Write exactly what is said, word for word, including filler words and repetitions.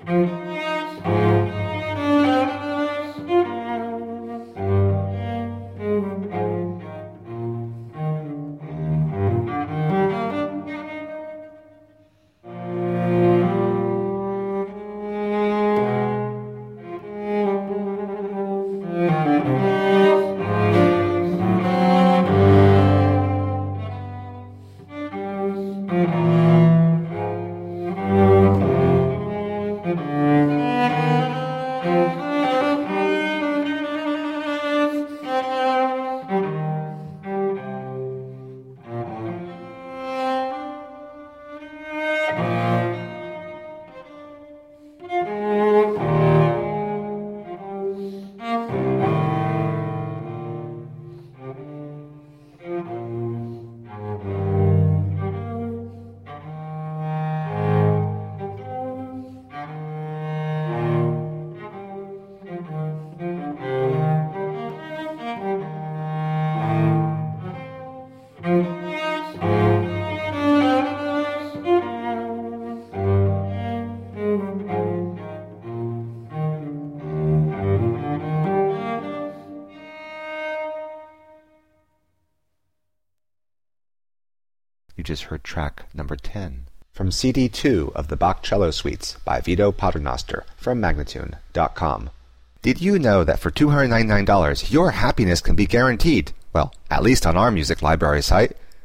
You just heard track number ten from C D two of the Bach Cello Suites by Vito Paternoster from Magnatune dot com. Did you know that for two hundred ninety-nine dollars your happiness can be guaranteed? Well, at least on our music library site.